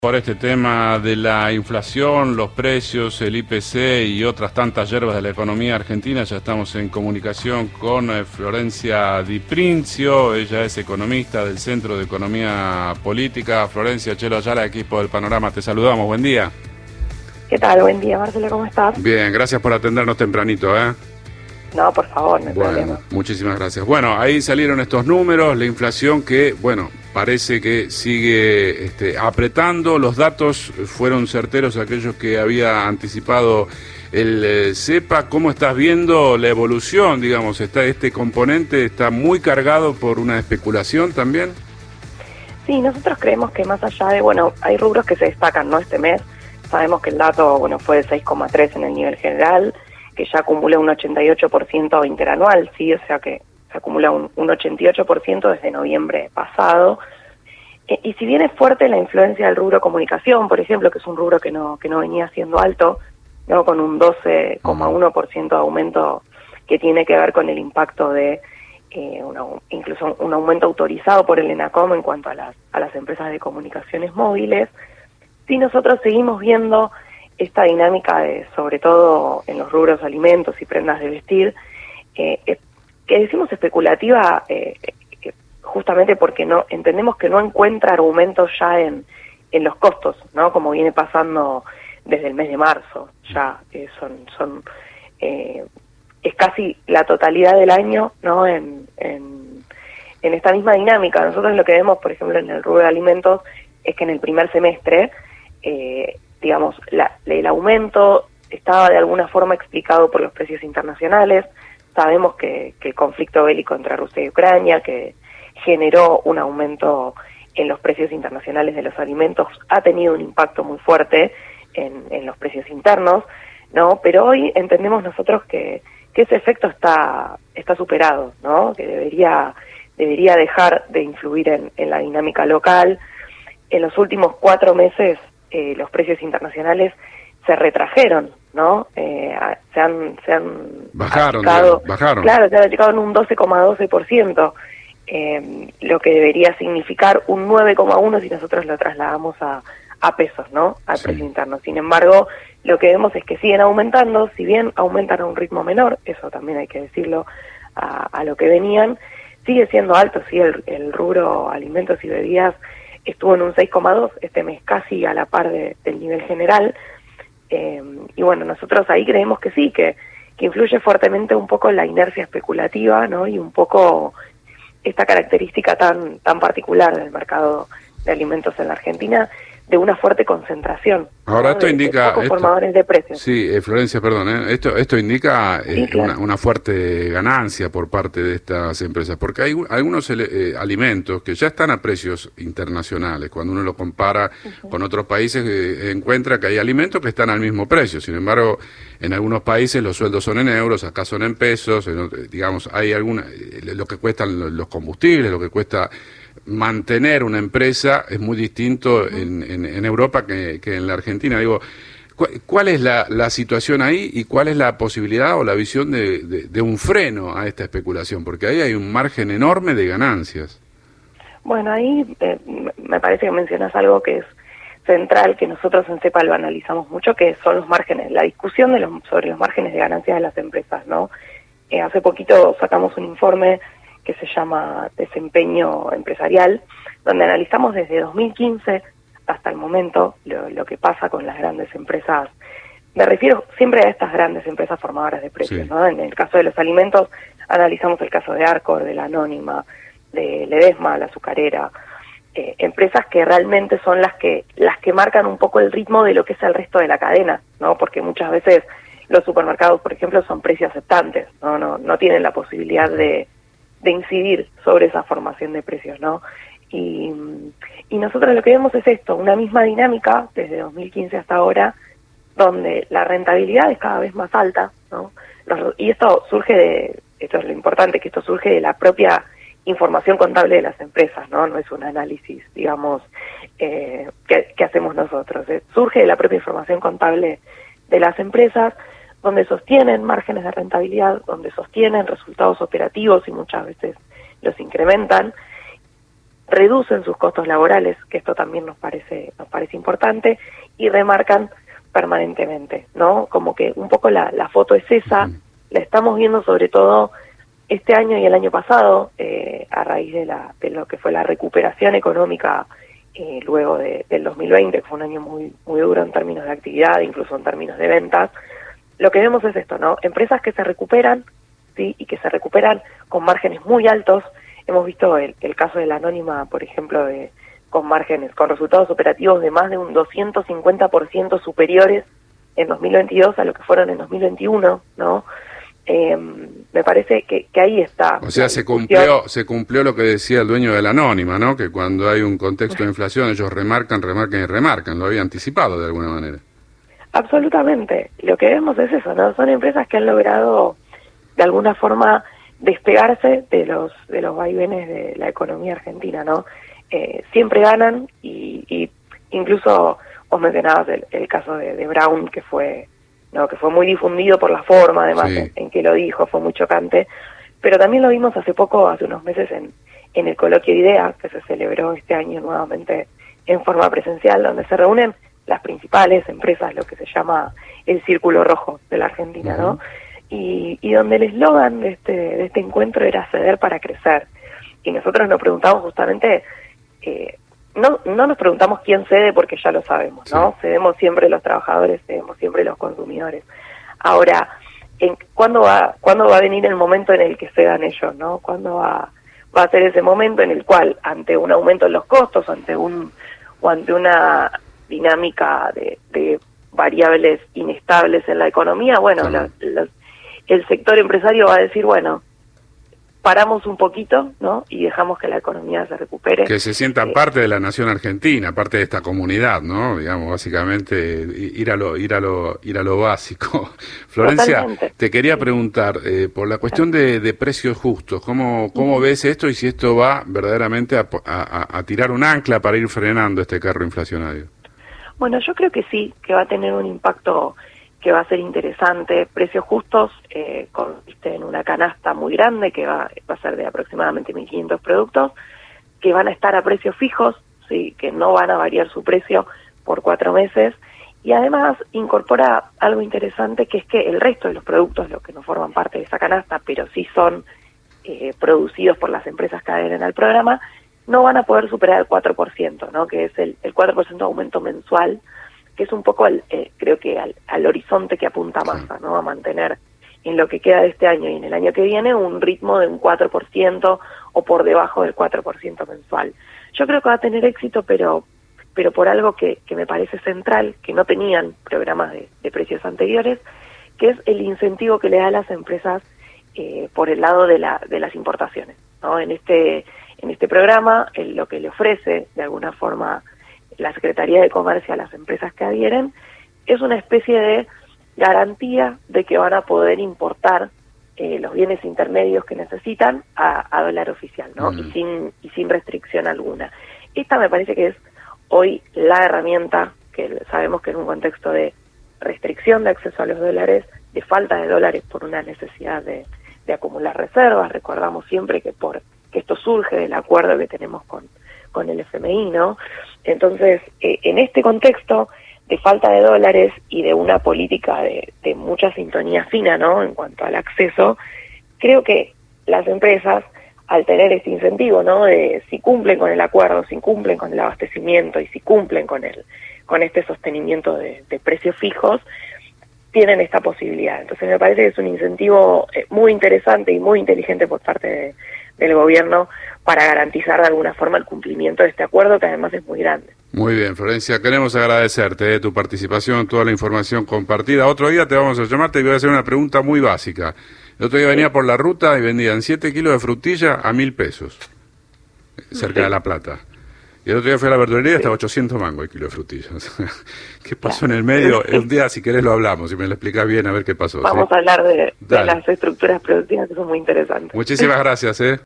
Por este tema de la inflación, los precios, el IPC y otras tantas hierbas de la economía argentina, ya estamos en comunicación con Florencia Di Princio. Ella es economista del Centro de Economía Política. Florencia, Chelo Ayala, equipo del Panorama, te saludamos. Buen día. ¿Qué tal? Buen día, Marcelo, ¿cómo estás? Bien, gracias por atendernos tempranito, ¿eh? No, por favor, no hay problema. Muchísimas gracias. Bueno, ahí salieron estos números, la inflación que, parece que sigue apretando. Los datos fueron certeros aquellos que había anticipado el CEPA. ¿Cómo estás viendo la evolución? Digamos, este componente está muy cargado por una especulación también. Sí, nosotros creemos que más allá de, hay rubros que se destacan, ¿no? Este mes sabemos que el dato, fue de 6,3 en el nivel general, que ya acumula un 88% interanual, sí, o sea que se acumula un 88% desde noviembre pasado. Y si bien es fuerte la influencia del rubro comunicación, por ejemplo, que es un rubro que no venía siendo alto, ¿no? Con un 12,1% de aumento que tiene que ver con el impacto de incluso un aumento autorizado por el ENACOM en cuanto a las empresas de comunicaciones móviles. Sí, nosotros seguimos viendo esta dinámica de, sobre todo en los rubros alimentos y prendas de vestir, que decimos especulativa justamente porque no entendemos que no encuentra argumentos ya en los costos, ¿no? Como viene pasando desde el mes de marzo, ya es casi la totalidad del año, ¿no? En esta misma dinámica. Nosotros lo que vemos, por ejemplo, en el rubro de alimentos, es que en el primer semestre, el aumento estaba de alguna forma explicado por los precios internacionales. Sabemos que el conflicto bélico entre Rusia y Ucrania, que generó un aumento en los precios internacionales de los alimentos, ha tenido un impacto muy fuerte en los precios internos, ¿no? Pero hoy entendemos nosotros que ese efecto está superado, ¿no? Que debería dejar de influir en la dinámica local. En los últimos 4 meses los precios internacionales se retrajeron, ¿no? Bajaron. Claro, se han achicado en un 12,12%, lo que debería significar un 9,1% si nosotros lo trasladamos a pesos, ¿no? Al precio interno. Sin embargo, lo que vemos es que siguen aumentando, si bien aumentan a un ritmo menor, eso también hay que decirlo a lo que venían, sigue siendo alto, sí, el rubro alimentos y bebidas estuvo en un 6,2%, este mes casi a la par del nivel general, y nosotros ahí creemos que sí, que influye fuertemente un poco la inercia especulativa, ¿no? Y un poco esta característica tan particular del mercado de alimentos en la Argentina, de una fuerte concentración. Ahora, ¿no? esto indica... de pocos formadores de precios. Sí, Florencia, perdón, esto indica Sí, claro. una fuerte ganancia por parte de estas empresas, porque hay algunos alimentos que ya están a precios internacionales. Cuando uno lo compara con otros países, encuentra que hay alimentos que están al mismo precio. Sin embargo, en algunos países los sueldos son en euros, acá son en pesos. Digamos, hay lo que cuestan los combustibles, lo que cuesta mantener una empresa es muy distinto en Europa que en la Argentina. Digo, ¿cuál es la situación ahí y cuál es la posibilidad o la visión de un freno a esta especulación? Porque ahí hay un margen enorme de ganancias. Bueno, ahí me parece que mencionas algo que es central, que nosotros en CEPA lo analizamos mucho, que son los márgenes, la discusión sobre los márgenes de ganancias de las empresas, ¿no? Hace poquito sacamos un informe que se llama Desempeño Empresarial, donde analizamos desde 2015 hasta el momento lo que pasa con las grandes empresas. Me refiero siempre a estas grandes empresas formadoras de precios, ¿no? En el caso de los alimentos, analizamos el caso de Arcor, de la Anónima, de Ledesma, la azucarera, empresas que realmente son las que marcan un poco el ritmo de lo que es el resto de la cadena, ¿no? Porque muchas veces los supermercados, por ejemplo, son precios aceptantes, no tienen la posibilidad de incidir sobre esa formación de precios, ¿no? Y nosotros lo que vemos es esto, una misma dinámica desde 2015 hasta ahora, donde la rentabilidad es cada vez más alta, ¿no? Y esto es lo importante, que esto surge de la propia información contable de las empresas, ¿no? No es un análisis, digamos, que hacemos nosotros. Surge de la propia información contable de las empresas, donde sostienen márgenes de rentabilidad, donde sostienen resultados operativos y muchas veces los incrementan, reducen sus costos laborales, que esto también nos parece importante, y remarcan permanentemente, ¿no? Como que un poco la foto es esa, la estamos viendo sobre todo este año y el año pasado, a raíz de lo que fue la recuperación económica luego del 2020, que fue un año muy duro en términos de actividad, incluso en términos de ventas. Lo que vemos es esto, ¿no? Empresas que se recuperan, ¿sí? Y que se recuperan con márgenes muy altos. Hemos visto el caso de la Anónima, por ejemplo, con márgenes, con resultados operativos de más de un 250% superiores en 2022 a lo que fueron en 2021, ¿no? Me parece que ahí está. O sea, se cumplió lo que decía el dueño de la Anónima, ¿no? Que cuando hay un contexto de inflación ellos remarcan, lo había anticipado de alguna manera. Absolutamente. Lo que vemos es eso, ¿no? Son empresas que han logrado de alguna forma despegarse de los vaivenes de la economía argentina, ¿no? Siempre ganan y incluso vos mencionabas el caso de Brown, que fue muy difundido por la forma, además, sí, en que lo dijo, fue muy chocante, pero también lo vimos hace unos meses en el coloquio IDEA, que se celebró este año nuevamente en forma presencial, donde se reúnen las principales empresas, lo que se llama el Círculo Rojo de la Argentina, ¿no? Y donde el eslogan de este encuentro era ceder para crecer. Y nosotros nos preguntamos justamente, no nos preguntamos quién cede porque ya lo sabemos, ¿no? Sí. Cedemos siempre los trabajadores, cedemos siempre los consumidores. Ahora, ¿cuándo va a venir el momento en el que cedan ellos, ¿no? ¿Cuándo va a ser ese momento en el cual, ante un aumento en los costos, ante una dinámica de variables inestables en la economía, bueno, el sector empresario va a decir, bueno, paramos un poquito, ¿no? Y dejamos que la economía se recupere. Que se sientan parte de la nación argentina, parte de esta comunidad, ¿no? Digamos, básicamente ir a lo básico. Florencia, totalmente. Te quería preguntar, por la cuestión de precios justos, ¿cómo ves esto y si esto va verdaderamente a tirar un ancla para ir frenando este carro inflacionario? Bueno, yo creo que sí, que va a tener un impacto que va a ser interesante. Precios justos consiste en una canasta muy grande que va a ser de aproximadamente 1.500 productos, que van a estar a precios fijos, sí, que no van a variar su precio por 4 meses, y además incorpora algo interesante, que es que el resto de los productos, los que no forman parte de esa canasta, pero sí son producidos por las empresas que adhieren al programa, no van a poder superar el 4%, ¿no? Que es el 4% de aumento mensual, que es un poco, creo que al horizonte que apunta Massa, ¿no? A mantener en lo que queda de este año y en el año que viene un ritmo de un 4% o por debajo del 4% mensual. Yo creo que va a tener éxito, pero por algo que me parece central, que no tenían programas de precios anteriores, que es el incentivo que le da a las empresas por el lado de las importaciones, ¿no? En este programa, lo que le ofrece de alguna forma la Secretaría de Comercio a las empresas que adhieren es una especie de garantía de que van a poder importar los bienes intermedios que necesitan a dólar oficial, ¿no? Y sin restricción alguna. Esta me parece que es hoy la herramienta, que sabemos que en un contexto de restricción de acceso a los dólares, de falta de dólares por una necesidad de acumular reservas. Recordamos siempre que esto surge del acuerdo que tenemos con el FMI, ¿no? Entonces, en este contexto de falta de dólares y de una política de mucha sintonía fina, ¿no? En cuanto al acceso, creo que las empresas, al tener este incentivo, ¿no? De si cumplen con el acuerdo, si cumplen con el abastecimiento y si cumplen con este sostenimiento de precios fijos, tienen esta posibilidad. Entonces me parece que es un incentivo muy interesante y muy inteligente por parte del gobierno para garantizar de alguna forma el cumplimiento de este acuerdo, que además es muy grande. Muy bien, Florencia, queremos agradecerte tu participación, toda la información compartida. Otro día te vamos a llamar, te voy a hacer una pregunta muy básica. El otro día venía por la ruta y vendían 7 kilos de frutilla a 1.000 pesos, cerca de La Plata. Y el otro día fui a la verdulería y estaba 800 mangos el kilo de frutillas. ¿Qué pasó en el medio? Un día, si querés, lo hablamos y me lo explicás bien, a ver qué pasó. Vamos a hablar de las estructuras productivas, que son muy interesantes. Muchísimas gracias,